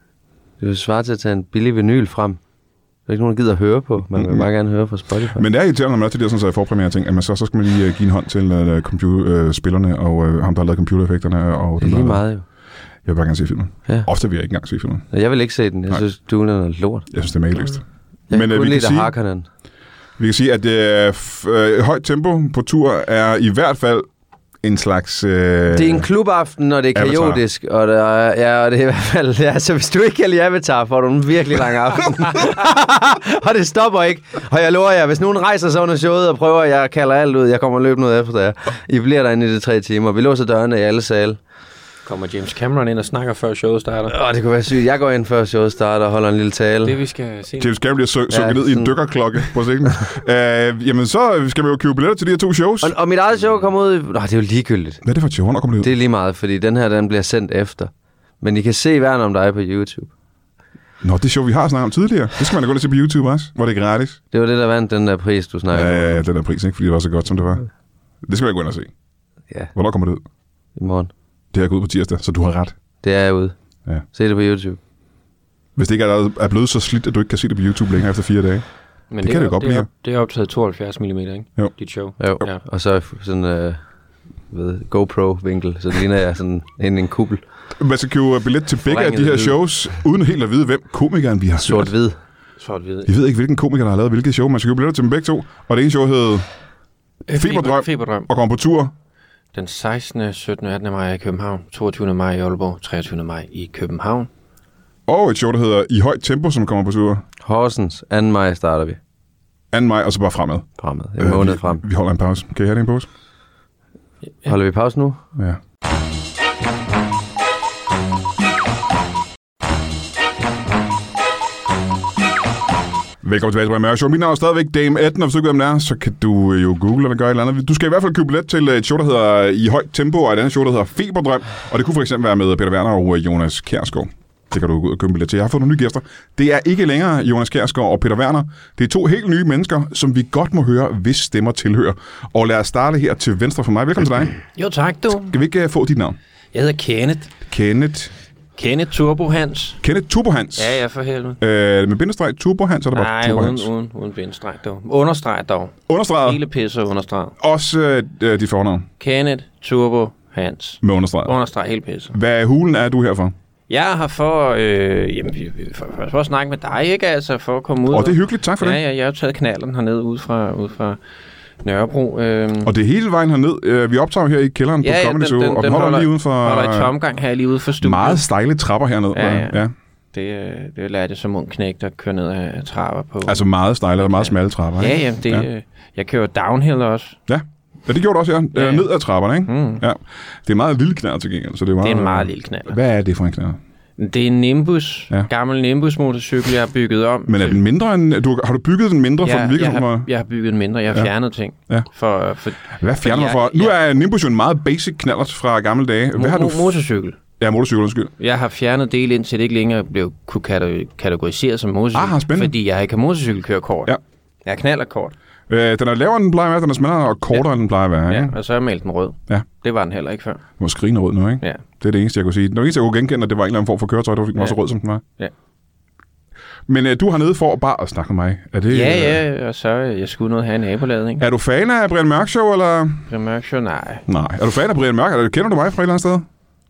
Det er jo svært til at tage en billig vinyl frem. Der er ikke nogen, der gider at høre på. Man vil bare gerne høre på Spotify. Men det er irriterende, når man er til det, sådan, så jeg forpremiere ting, at man så, så skal man lige uh, give en hånd til uh, computerspillerne og uh, ham, der har lavet computereffekterne. Og Det er dem, lige der- meget jo. Jeg vil bare gerne se filmen. Ja. Ofte vil jeg ikke engang se filmen. Jeg vil ikke se den. Jeg Nej. synes, Dune er lort. Jeg synes, det er mageløst. Jeg Men kan uh, kun vi, kan lide sige, Harkonnen. vi kan sige, at uh, f- uh, højt tempo på tur er i hvert fald en slags... Uh, Det er en klubaften, og det er Avatar. kaotisk, og, der er, ja, og det er i hvert fald... Ja, så hvis du ikke kan lide Avatar, får du en virkelig lang aften. Og det stopper ikke. Og jeg lover jer, hvis nogen rejser sig under showet og prøver, jeg kalder alt ud, jeg kommer løbende ud efter jer. I bliver derinde i de tre timer. Vi låser dørene i alle sale. Kommer James Cameron ind og snakker før showet starter? Åh, det kunne være sygt. Jeg går ind før showet starter og holder en lille tale. Det vi skal se. James Cameron bliver sunket Ja, ned i en sådan- dykkerklokke på scenen. uh, jamen, så skal vi jo købe billetter til de her to shows. Og, og mit eget show kommer ud... Nå, det er jo ligegyldigt. Hvad er det for et show? Hvornår kommer det ud? Det er lige meget, fordi den her, den bliver sendt efter. Men I kan se Værn om dig på YouTube. Nå, det show, vi har snakket om tidligere. Det skal man da gå ind og se på YouTube også, hvor det er gratis. Det var det, der vandt den der pris, du snakker Ja, om. ja, ja, den der pris, ikke? Fordi det var så godt, som det var. Det skal man gå ind og se. Ja, Hvornår kommer det ud? i morgen. Det er gået ud på tirsdag, så du har ret. Det er jeg ude. Ja. Se det på YouTube. Hvis det ikke er, er blevet så slidt, at du ikke kan se det på YouTube længere efter fire dage. Men det kan er, det godt det er, blive. Det er optaget tooghalvfjerds millimeter, ikke? Jo. Dit show. Jo, Ja. og så sådan øh, ved, GoPro-vinkel, så det ligner jeg sådan inde i en kuppel. Man skal købe billet til begge af de her Forvrænget shows, uden helt at vide, hvem komikeren vi har. Sort-hvid. Sort-hvid. Jeg ved ikke, hvilken komiker, der har lavet hvilket show. Man skal købe billetter til dem begge to. Og det ene show hed Feberdrøm. Feberdrøm. Og kommer på tur. Den sekstende, syttende og attende maj i København. toogtyvende maj i Aalborg. treogtyvende maj i København. Og et show, der hedder I højt tempo, som kommer på tur. Horsens, anden maj starter vi. anden maj, og så bare fremad. Fremad. En måned vi, frem. Vi holder en pause. Kan I have det en pause? Holder vi pause nu? Ja. Velkommen tilbage til Brian Mørk Show. Mit navn er stadigvæk Dame atten, og hvis du ikke ved, hvem det er, så kan du jo google eller gøre et eller andet. Du skal i hvert fald købe billet til et show, der hedder I højt tempo, og et andet show, der hedder Feberdrøm. Og det kunne for eksempel være med Peter Werner og Jonas Kjærsgaard. Det kan du gå ud og købe billet til. Jeg har fået nogle nye gæster. Det er ikke længere Jonas Kjærsgaard og Peter Werner. Det er to helt nye mennesker, som vi godt må høre, hvis stemmer tilhører. Og lad os starte her til venstre for mig. Velkommen til dig. Jo tak, du. Skal vi ikke uh, få dit navn? Jeg hedder Kenneth. Kenneth. Kenneth Turbo Hans. Kenneth Turbo Hans. Ja, ja, for helvede. Øh, med bindestreg Turbo Hans, så er der bare Nej, Turbo uden, Hans. uden, uden bindestreg dog. Understreg dog. Understreget. Hele pisse understreg. Også øh, dit fornavn Kenneth Turbo Hans. med understreget. Understreg hele pisse. Hvad hulen er du her for? Jeg har for, øh, jamen, for, for, for at snakke med dig, ikke? Altså, for at komme ud. Og det er hyggeligt, tak for ja, det. Ja, jeg har taget knalleren hernede ud fra, ud fra Nørrebro. Øhm. Og det er hele vejen herned. Øh, vi optager her i kælderen Ja, på ja, Comedy den- Zoo, den- og den den holder holder- lige uden for holder i tomgang her lige ude for studiet. meget stejle trapper herned. Ja, ja. ja. Det, øh, det lærte jeg som ung knægt at køre ned af trapper på. Altså meget stejle og meget smalle trapper. ja, ikke? ja, det, ja. ja. Jeg kører downhill også. Ja. Ja, det gjorde du også, ja. Ja, ja. ja. Ned ad trapperne, ikke? Mm. Ja. Det er en meget lille knald til gengæld. Så det, er meget, Det er en meget lille knald. Hvad er det for en knald? Det er en Nimbus. Ja. Ja. Gammel Nimbus motorcykel, jeg har bygget om. Men er den mindre end... Du, har du bygget den mindre, for den jeg, virker jeg, som... har, var- jeg har bygget den mindre. Jeg har Ja. fjernet ting. Ja. For, for Hvad fjerner man fordi for? jeg- Nu jeg- er Nimbus jo en meget basic knallert fra gamle dage. Hvad har du... mo- motorcykel. Ja, motorcykel, undskyld. Jeg har fjernet del indtil det ikke længere blev kunne kate- kategoriseret som motorcykel. Ah, spændende. Fordi jeg ikke har motorcykelkørekort. Ja. Jeg knalder kort. Øh, den er lavere, end den plejer at være. Den er smallere og kortere, ja. end den plejer at være. Ja, Ikke? og så har jeg malet den rød. Ja. Det var den heller ikke før. Den var skrigende rød nu, ikke? Ja. Det er det eneste, jeg kunne sige. Det var eneste, jeg kunne genkende, at det var en eller anden form for køretøj. Det var, fordi den var Ja. så rød, som den var. Ja. Men øh, du har nede for bare at snakke med mig. Er det, Ja, øh, ja, og så øh, jeg skulle noget have i nabolaget, ikke? Er du fan af Brian Mørk Show, eller? Brian Mørk Show, nej. Nej. Er du fan af Brian Mørk? Eller kender du mig fra et eller andet sted?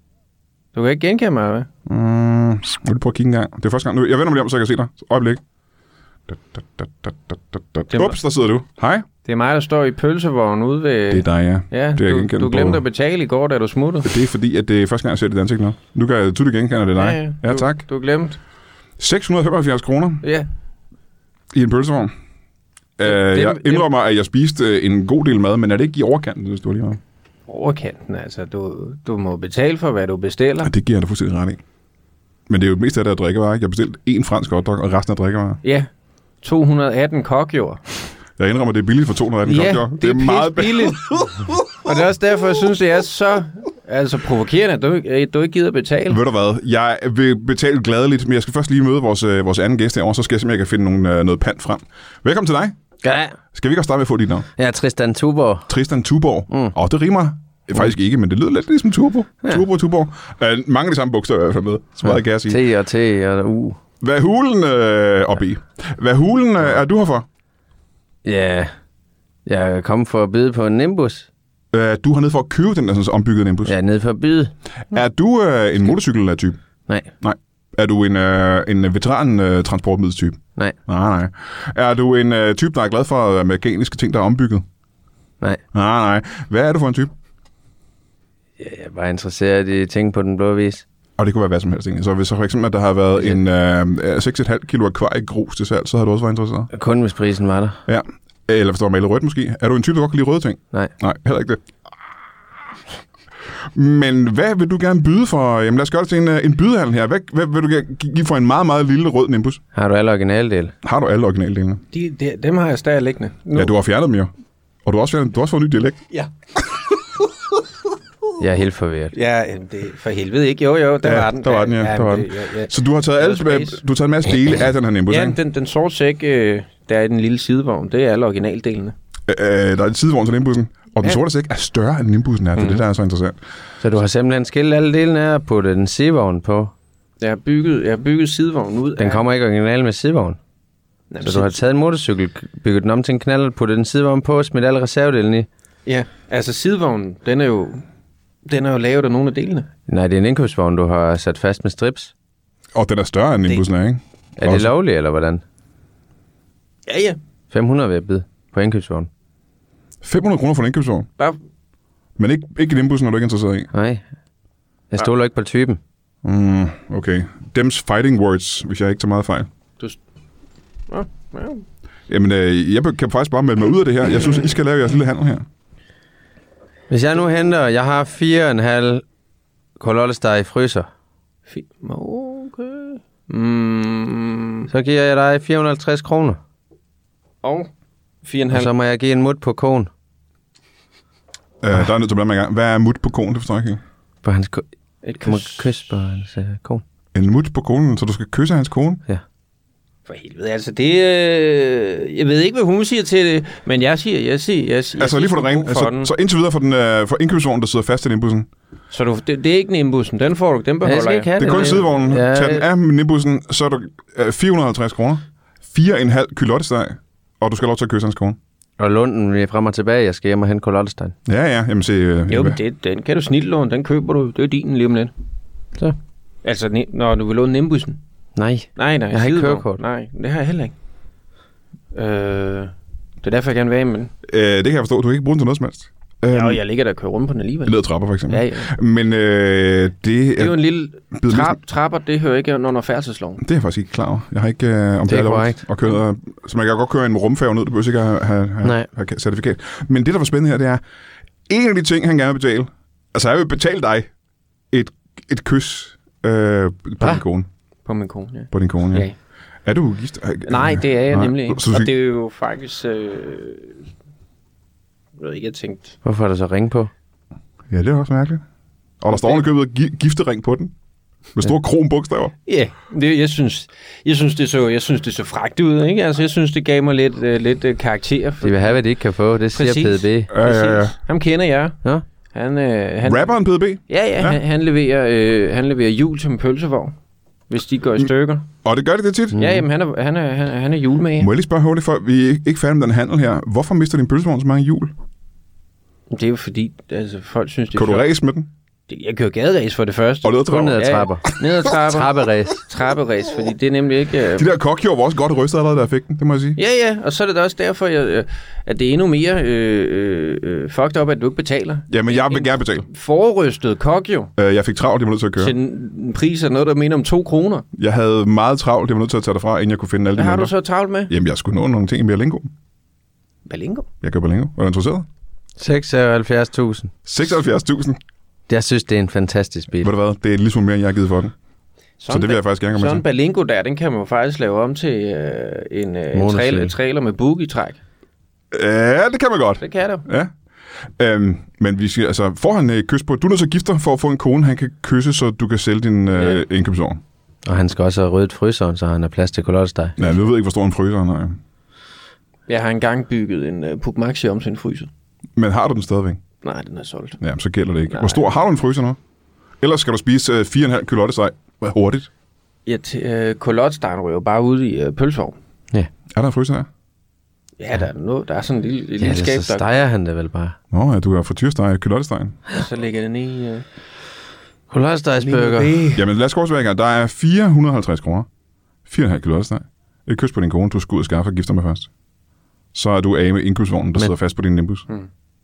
Du kan ikke genkende mig, hvad? Mm, jeg vil prøve at kigge en gang. Det er første gang nu. Jeg vender mig lige om, så jeg kan se dig. Øjeblik. Da, da, da, da, da, da, da. Det var- Ups, der sidder du. Hej. Det er mig, der står i pølsevognen ude ved... Det er dig, ja. Ja, det er jeg du, genkende du på- glemte at betale i går, da du smuttede. Det er fordi, at det er første gang, jeg ser dit ansigt nu. Nu kan jeg tydeligt genkende, at det er dig. Ja, du, tak. Du glemte. seks hundrede og femoghalvfjerds kroner Ja. i en pølsevogn. Uh, det- jeg indrømmer, at jeg spiste øh, en god del mad, men er det ikke i overkanten, det står lige meget? Overkanten, altså. Du, du må betale for, hvad du bestiller. Ja, det giver jeg dig fuldstændig ret i. Men det er jo mest af det, der drikkevarer. Jeg har bestilt en fransk hotdog, og resten er drikkevarer. Ja. to hundrede og atten kokjord. Jeg indrømmer, det er billigt for to hundrede og atten Ja, kopjord. det er, det er meget billigt. Og det er også derfor, jeg synes, det er så altså, provokerende, at du, ikke- at du ikke gider betale. Ved du hvad? Jeg vil betale gladeligt, men jeg skal først lige møde vores, øh, vores anden gæst herovre, så skal jeg simpelthen kan finde nogle, øh, noget pant frem. Velkommen til dig. Ja, Skal vi ikke også starte med at få dit navn? jeg er Tristan Tuborg. Tristan Tuborg. Åh, Mm. oh, det rimer faktisk ikke, men det lyder lidt ligesom Turbo. Ja. Turbo, Tuborg. Uh, mange af de samme bogstaver i hvert fald med. Så meget kan jeg sige. T og T og U. Hvad hulen øh, op i? Hvad hulen øh, er du her for? Ja, jeg er kommet for at byde på en Nimbus. Uh, du har nede for at købe den der sådan, ombyggede Nimbus. Jeg er nede for at byde. Er du øh, en motorcykel-type? Nej, Nej. Er du en, øh, en veteran-transportmiddelstype? nej, Nej, nej. Er du en øh, type, der er glad for øh, mekaniske ting, der er ombygget? nej. Nej, nej. Hvad er du for en type? Jeg er bare interesseret i ting på den blå vis. Og det kunne være hvad som helst. Ikke? Så hvis så for eksempel, at der har været Ja. en øh, seks komma fem kilo akvarie grus til salg, så har du også været interesseret. Kun hvis prisen var der. Ja. Eller hvis du har malet rødt måske. Er du en type, der godt kan lide røde ting? Nej. Nej, heller ikke det. Men hvad vil du gerne byde for? Jamen lad os gøre det til en, en bydehandel her. Hvad, hvad vil du gerne give for en meget, meget lille rød Nimbus? Har du alle originaldele? Har du alle originaldelene? De, de, dem har jeg stadig liggende. Nu. Ja, du har fjernet dem jo. Og du har også, fjernet, du har også fået en ny dialekt. Ja. Jeg er helt forvirret. Ja, det for helvede ikke. Jo, jo, der ja, var den. der var den, ja. ja, der var den. Det, ja, ja. Så du har taget, alle, du har taget en masse dele af den her Nimbus, ja, ikke? den, den sorte sæk, øh, der er i den lille sidevogn, det er alle originaldelene. Øh, der er en sidevogn til Nimbussen, og den ja. sorte sæk er større end Nimbussen er. Det er mm. det, der er så interessant. Så du har simpelthen skilt alle delene af og puttet en sidevogn på? Jeg har bygget, jeg har bygget sidevognen ud. Den af... kommer ikke original med sidevogn? Jamen, så du har taget en motorcykel, bygget den om til en knald, puttet den sidevogn på og smidt alle reservedelene i? Ja, altså sidevognen, den er jo, den er jo lavet af nogle af delene. Nej, det er en indkøbsvogn, du har sat fast med strips. Og den er større end Nimbussen er, ikke? Er det også lovligt, eller hvordan? Ja, ja. fem hundrede vil jeg byde på indkøbsvogn. fem hundrede kroner for en indkøbsvogn? Bare... Men ikke, ikke Nimbussen, er du ikke interesseret i? Nej. Jeg stoler ikke på typen. Mm, okay. Dems fighting words, hvis jeg ikke tager meget fejl. Du... Ja, ja. Jamen, øh, jeg kan faktisk bare melde mig ud af det her. Jeg synes, I skal lave jeres lille handel her. Hvis jeg nu henter, jeg har fire og en halv kolollesteg i fryser. Okay. Mm. Så giver jeg dig fire hundrede og halvtreds kroner. Og fire og en halv. Og så må jeg give en mut på konen. Øh, der er nødt til at blande mig i gang. Hvad er mut på konen? Det forstår jeg ikke. På hans ko- Et kan man kys. kysse på hans uh, kone? En mut på konen, så du skal kysse hans kone? Ja. For helvede, altså det... Øh, jeg ved ikke, hvad hun siger til det, men jeg siger, jeg siger, jeg siger... Altså jeg lige for det rene. Altså, så indtil videre for, den, øh, for indkøbsvognen, der sidder fast i Nimbussen. Så du, det, det er ikke Nimbussen, den får du, den beholder jeg. jeg. Ikke have det er kun sidevognen. Ja, Tag den af med Nimbussen, så er du øh, fire hundrede og halvtreds kroner. fire komma fem kylottesteg, og du skal have lov til at kysse hans kone. Og lunden vi er frem og tilbage, jeg skal hjem og hente kolollestein. Ja, ja, jamen se... Øh, jo, men det, den kan du snittlåne, den køber du, det er din lige om lidt. Så? Altså, når du vil låne Nimbussen? Nej. Nej, nej. Jeg har ikke kørekort. Nej, det har jeg heller ikke. Øh, det er derfor, jeg gerne vil af med den. Øh, det kan jeg forstå, du kan ikke bruge den til noget som helst. Ja, og jeg ligger der og kører rundt på den alligevel. Led trapper, for eksempel. Ja, ja. Men øh, det, det er jo en lille trap, næsten... trapper, det hører ikke under færdselsloven. Det er jeg faktisk ikke klar over. Jeg har ikke, øh, om det, det er korrekt. Og køre, så man kan godt køre en rumfærge ned, det behøver ikke at have, have, have, have certifikat. Men det, der var spændende her, det er, en af de ting, han gerne vil betale, altså jeg vil betale dig et, et kys øh, på Hva? din kone. På min kone, ja. På din kone, ja. ja. Er du gift? Nej, det er jeg Nej. nemlig ikke. Så, og det er jo faktisk... Øh, jeg ved ikke, jeg tænkte... Hvorfor er der så ring på? Ja, det er også mærkeligt. Og der står underkøbet gi- giftering på den. Med store ja. kronbogstaver. Ja, det, jeg synes, jeg synes det så, jeg synes det så fragt ud, ikke? Altså, jeg synes det gav mig lidt, uh, lidt uh, karakter. De vil have, hvad de ikke kan få. Det siger Præcis. P D B. Ja, ja, ja. Ham kender jeg. Ja. Han, øh, han, Rapperen P D B? Ja, ja, ja. Han, han leverer, øh, han leverer jul til en pølsevogn, hvis de går i stykker. Og det gør det det tit? Mm. Ja, jamen, han er, han er, han er, han er julemager. Må jeg lige spørge hurtigt, for vi er ikke, ikke færdige med den handel her. Hvorfor mister din pølsevogn så mange hjul? Det er jo fordi, altså, folk synes, det er Kan du ræse med den? Jeg kører gaderæs for det første. Og ned ad trapper? Ned ad trapper. Ja, ned ad trapper. Trapperæs. Trapperæs, fordi det er nemlig ikke... Uh... De der kokjord var også godt rystet allerede, der fik den, det må jeg sige. Ja, ja, og så er det da også derfor, jeg, at det er endnu mere øh, øh, fucked up, at du ikke betaler. Jamen, jeg vil en gerne betale. Forrystet kokjo. Uh, jeg fik travlt, jeg var nødt til at køre. Til en pris af noget, der minder om to kroner. Jeg havde meget travlt, jeg var nødt til at tage det fra, inden jeg kunne finde alle de Hvad har mønter. du så travlt med? Jamen, jeg skulle nå nogle ting i Berlingo. Berlingo? Jeg køber Berlingo. Er du interesseret? seksoghalvfjerds tusind. seksoghalvfjerds tusind? Jeg synes, det er en fantastisk bil. Ved du hvad? Det er lige så mere, end jeg har givet for den. Sådan så det vil jeg faktisk gerne komme med sådan til. en Berlingo der, den kan man jo faktisk lave om til øh, en, øh, en trailer, trailer med boogie-træk. Ja, det kan man godt. Det kan du. Ja. Øhm, men vi skal, altså, får han et kys på... Du er nødt til at gifte dig for at få en kone, han kan kysse, så du kan sælge din øh, Ja. indkøbsvogn. Og han skal også have ryddet fryseren, så han har plads til kolollesteg. Ja, jeg ved ikke, hvor stor en fryser han har. Jeg har engang bygget en uh, Puch Maxi om til en fryser. Men har du den stadigvæk? Nej, den er solgt. Ja, så gælder det ikke. Nej. Hvor stor har du en fryser nu? Ellers skal du spise øh, fire komma fem kylottesteg hurtigt. Ja, t- uh, kolottestejen ryger jo bare ude i uh, pølsevogn. Ja. Er der en fryser her? Ja, der er, noget, der er sådan en lille, lille Ja, skab, så der... steger han det vel bare. Nå, ja, du har frityresteg kylottestegen. Så lægger den i... Uh... Kolollestegsburger. Jamen, lad os gå tilbage. Der er fire hundrede og halvtreds kroner. fire komma fem kylottesteg. Et kys på din kone, du skal ud og skaffe og gifte dig med først. Så er du af med indkøbsvognen, der Men... sidder fast på din Nimbus. Hmm.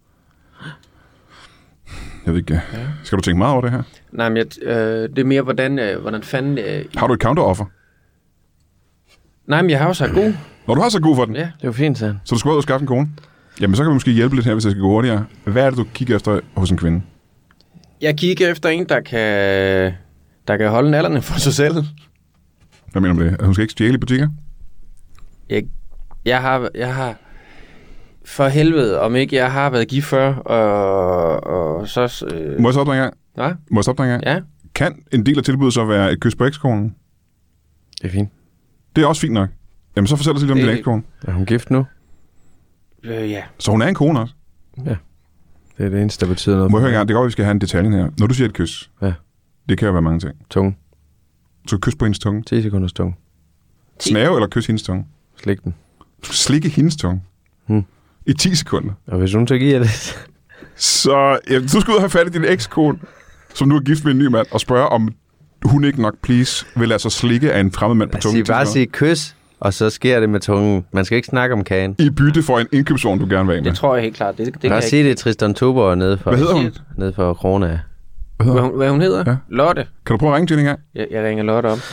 Jeg ved ikke, ja. Skal du tænke meget over det her? Nej, men jeg, øh, det er mere, hvordan, øh, hvordan fanden... Øh... Har du et counteroffer? Nej, men jeg har jo sagt god. Når du har så god for den? Ja. Det er jo fint, så. Så du skal ud og skaffe en kone? Jamen, så kan vi måske hjælpe lidt her, hvis jeg skal gå hurtigere. Hvad er det, du kigger efter hos en kvinde? Jeg kigger efter en, der kan, der kan holde nallerne for sig selv. Hvad mener du med det? Hun skal ikke stjæle i butikker? Jeg, jeg, har, jeg har... For helvede, om ikke jeg har været gift før, og, og så... Øh... Må jeg stoppe dig en gang? Hvad? Må jeg stoppe dig en gang? Ja. Kan en del af tilbuddet så være et kys på ekskonen? Det er fint. Det er også fint nok. Jamen, så fortæl os lidt om Det- din ekskone. Er hun gift nu? Øh, ja. Så hun er en kone også? Ja. Det er det eneste, der betyder noget. Må jeg høre en gang? Det går, at vi skal have en detalje her. Når du siger et kys, Ja. det kan jo være mange ting. Tunge. Så kys på hendes tunge. ti sekunders tunge. Snave eller kys hendes tunge? Slik den. Du skal slikke hendes tunge. Hmm. I ti sekunder. Og hvis hun så giver det... Så ja, du skal ud og have fat i din ekskone, som nu er gift med en ny mand, og spørge, om hun ikke nok, please, vil lade sig slikke af en fremmed mand på tungen. Sig bare sige kys, og så sker det med tungen. Man skal ikke snakke om kagen. I bytte for en indkøbsvogn, du gerne vil af med. Det tror jeg helt klart. Det, det Du kan kan jeg også ikke. sige, det er Tristan Tuborg nede for... Hvad hedder hun? Nede for Krona. Hvad Hvad hedder hun? hun, hvad hun hedder? Ja. Lotte. Kan du prøve at ringe til hende en gang? Jeg, jeg ringer Lotte op.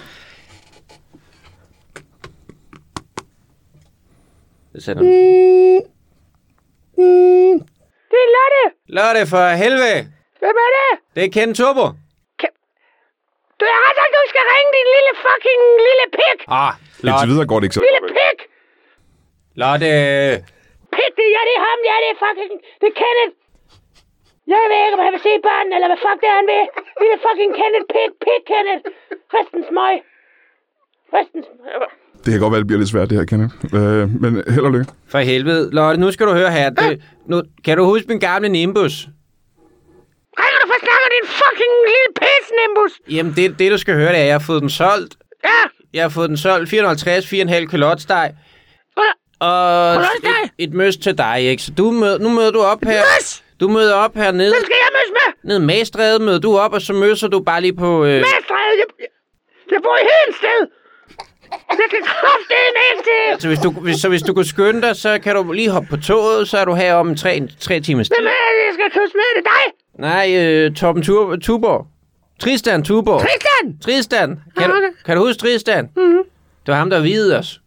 Jeg sender den. Det er Lotte. Lotte, for helvede! Hvem er det? Det er Ken Turbo. Du har ret, at du skal ringe din lille fucking lille pik. Ah, Indtil Lotte. videre går det ikke så. Lille pik. Lotte. Pik, det er ja, det er ham. Ja, det er fucking... Det er Kenneth. Jeg ved ikke, om han vil se børnene, eller hvad fuck det er, han vil. Lille fucking Kenneth. Pik, pik, Kenneth. Restens møg. Restens... Det kan godt være, det bliver lidt svært, det her, Kenneth. Øh, men held og lykke. For helvede. Lotte, nu skal du høre her. Det, nu, kan du huske min gamle Nimbus? Ringer du for snakker din fucking lille pis, Nimbus? Jamen, det, det du skal høre, det er, at jeg har fået den solgt. Ja. Jeg har fået den solgt fire hundrede og halvtreds, fire komma fem kalotsteg. Og Kalotsteg? et, et møs til dig, ikke? Så du mød, nu møder du op her. Møs? Du møder op hernede. Hvem skal jeg møs med? Nede i Magstræde møder du op, og så møsser du bare lige på... Øh, Mestræde. Jeg, jeg, jeg bor i Hedensted. Jeg kan kraftedeme ind til. så, hvis du, hvis, så hvis du kunne skynde dig, så kan du lige hoppe på toget, så er du her om en tre, tre timers tid. Hvem er det, jeg skal kysse med? Det er dig. Nej, øh, Torben Tur- Tuborg. Tristan Tuborg. Tristan. Tristan. Kan, du, okay. kan du huske Tristan? Mhm. Det var ham, der videde os.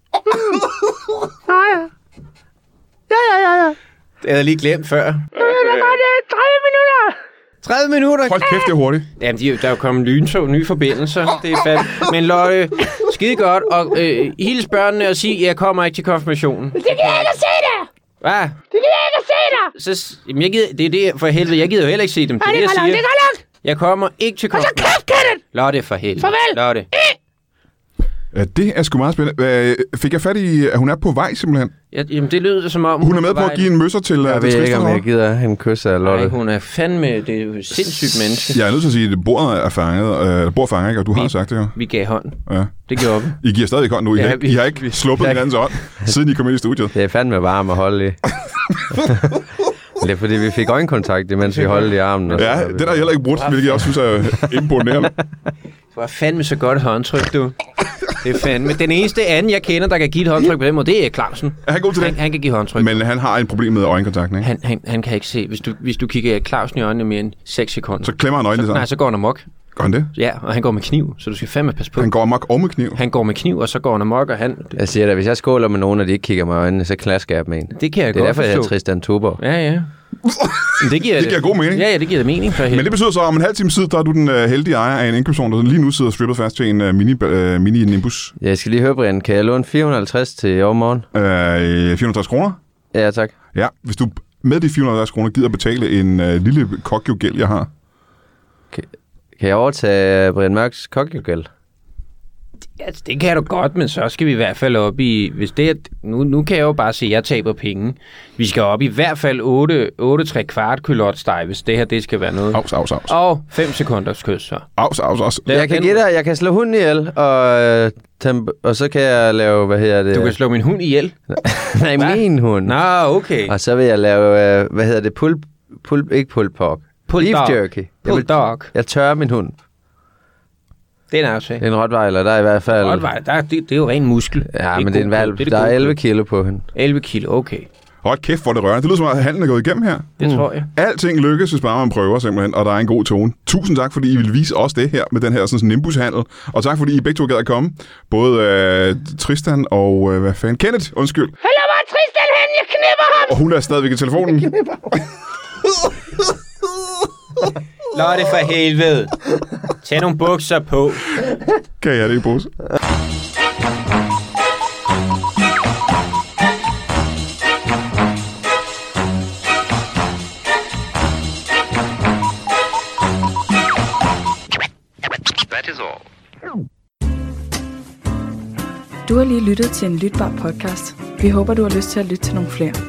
Nå ja. Ja, ja, ja, ja. Det havde jeg lige glemt før. Det er godt, det er tredive minutter. tredive minutter. Hold kæft, det er hurtigt. Jamen, de, der er jo kommet lyntog, nye forbindelser. Det er fandme. Men Lotte, skide godt. Og øh, hils børnene og sig, at jeg kommer ikke til konfirmationen. Det kan jeg ikke se dig. Hvad? Det kan jeg ikke se dig. Så, s- jamen, jeg gider, det er det, for helvede. Jeg gider jo heller ikke se dem. Det Nej, er det det, er jeg godt nok. Det siger. er godt nok. Jeg kommer ikke til Og så konfirmationen. kæft, Kenneth. Lotte, for helvede. Farvel. Lotte. Ja, det er sgu meget spændende. Hvad, fik jeg fat i, at hun er på vej simpelthen? Ja, jamen, det lyder som om... Hun er med på vej- at give en møsser til, Jeg uh, ved til ikke, om Tristan. jeg gider have en kys af Lotte. Nej, hun er fandme... Det er jo et sindssygt menneske. Jeg er nødt til at sige, at bordet er fanget. Uh, bordet fanger ikke, og du har Vi- sagt det jo. Vi gav hånd. Ja. Det gjorde vi. I giver stadig hånd nu. I, Ja, har, vi- I har ikke sluppet vi- hinandens hånd, siden I kom ind i studiet. Det er fandme varmt at holde i. Det er fordi, vi fik øjenkontakt, imens vi holdt i armen. og så- Ja, det der heller ikke brudt, hvilket jeg også synes er imponerende. Det var fandme så godt et håndtryk, du. Det er fandme. Den eneste anden, jeg kender, der kan give et håndtryk på den måde, det er Clausen. Er han god til Han, det? han kan give håndtryk. Men han har en problem med øjenkontakten, ikke? Han, han, han kan ikke se. Hvis du, hvis du kigger Clausen i øjnene mere end seks sekunder, Så klemmer han øjnene så, nej, sammen. så går han amok. Gør han det? Ja, og han går med kniv, så du skal fandme passe på. Han går amok og med kniv. Han går med kniv, og så går han amok, og han... Det, Jeg siger da, hvis jeg skåler med nogen, og de ikke kigger mig i øjnene, så klasker jeg dem en. det kan jeg Det er godt derfor, jeg forstå. er Tristan Tuborg. Ja, ja. Men det giver, Det giver god mening. Ja, ja, det giver mening for Men det betyder så, at om en halv time tid, der er du den uh, heldige ejer af en indkøbsvogn, der lige nu sidder strippet fast til en uh, mini, uh, mini Nimbus. Ja, jeg skal lige høre, Brian. Kan jeg låne fire hundrede og halvtreds til i overmorgen? Uh, fire hundrede og tres kroner. Ja, tak. Ja, hvis du med de fire hundrede og halvtreds kroner gider betale en uh, lille kokjo-gæld, jeg har. Kan jeg overtage Brian Mørks kokjogæld? Altså, det kan du godt, men så skal vi i hvert fald op i... Hvis det er, nu, nu kan jeg jo bare se, at jeg taber penge. Vi skal op i hvert fald otte, otte tre kvart kulotsteg, hvis det her det skal være noget. Aus, aus, aus. Og fem sekunders kys, så. Aus, aus, aus. Der- Jeg kan den- give dig, jeg kan slå hunden ihjel, og, øh, temp- og så kan jeg lave, hvad hedder det? Du kan slå min hund ihjel. Nej, Hvad? min hund. Nå, okay. Og så vil jeg lave, øh, hvad hedder det? Pul, pul, ikke pulled pork. Pulled Beef dog. jerky. Jeg, Pulled vil, dog. jeg tørrer min hund. Det er også Det er en rottweiler, der er i hvert fald... godt vej. Der, det, det er jo ren muskel. Ja, er men det er en god valg. kød. Det Der er god elleve kød. kilo på hende. elleve kilo, okay. Hold kæft, hvor er det rørende. Det lyder som om, at handlen er gået igennem her. Det mm. tror jeg. Alting lykkes, hvis bare man prøver simpelthen, og der er en god tone. Tusind tak, fordi I vil vise os det her med den her sådan, Nimbus-handel. Og tak, fordi I begge to gad at komme. Både øh, Tristan og, øh, hvad fanden, Kenneth, undskyld. Hallo, hvor er Tristan hen? Jeg knipper ham. Og hun er stadigvæk i telefonen. Lotte, for helvede. Tag nogle bukser på. Kan jeg det i pose? That is all. Du har lige lyttet til en lytbar podcast. Vi håber, du har lyst til at lytte til nogle flere.